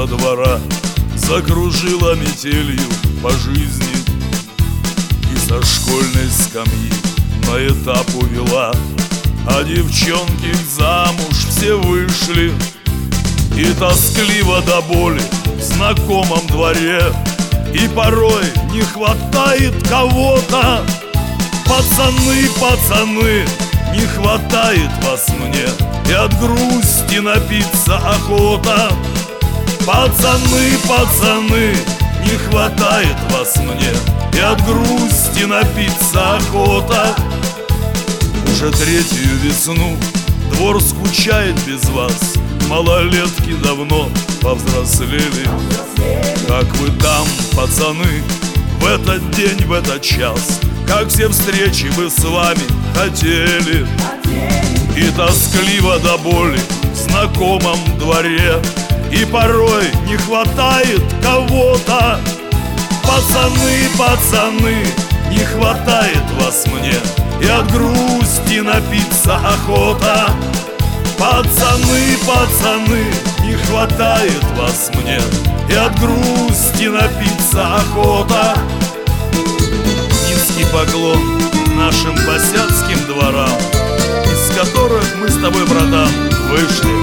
со двора закружила метелью по жизни и со школьной скамьи на этап увела. А девчонки замуж все вышли, и тоскливо до боли в знакомом дворе. И порой не хватает кого-то. Пацаны, пацаны, не хватает вас мне, и от грусти напиться охота. Пацаны, пацаны, не хватает вас мне, и от грусти напиться охота. Уже третью весну двор скучает без вас, малолетки давно повзрослели. Как вы там, пацаны, в этот день, в этот час, как все встречи бы с вами хотели. И тоскливо до боли в знакомом дворе, и порой не хватает кого-то. Пацаны, пацаны, не хватает вас мне, и от грусти напиться охота. Пацаны, пацаны, не хватает вас мне, и от грусти напиться охота. Низкий поклон нашим босяцким дворам, из которых мы с тобой, братан, вышли.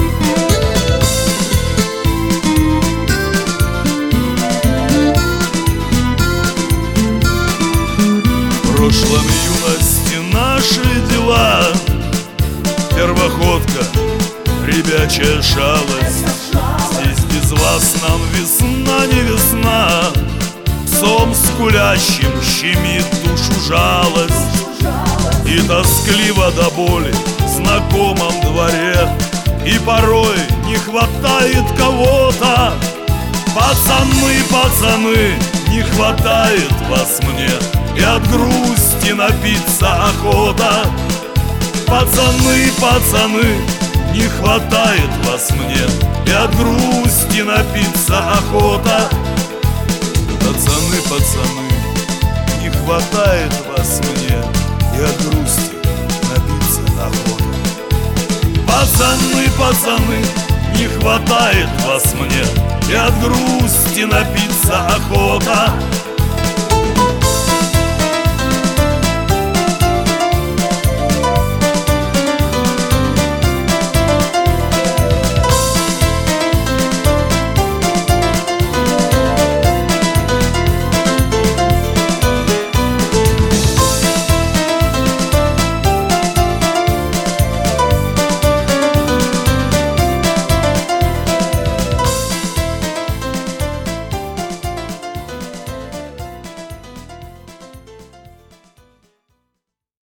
В прошлом юности наши дела, первоходка, ребячая шалость. Здесь без вас нам весна не весна, псом скулящим щемит душу жалость. И тоскливо до боли в знакомом дворе, и порой не хватает кого-то. Пацаны, пацаны, не хватает вас мне, и от грусти напиться охота. Пацаны, пацаны, не хватает вас мне, и от грусти напиться охота. Пацаны, пацаны, не хватает вас мне, и от грусти напиться охота. Пацаны, пацаны, не хватает вас мне, и от грусти напиться охота.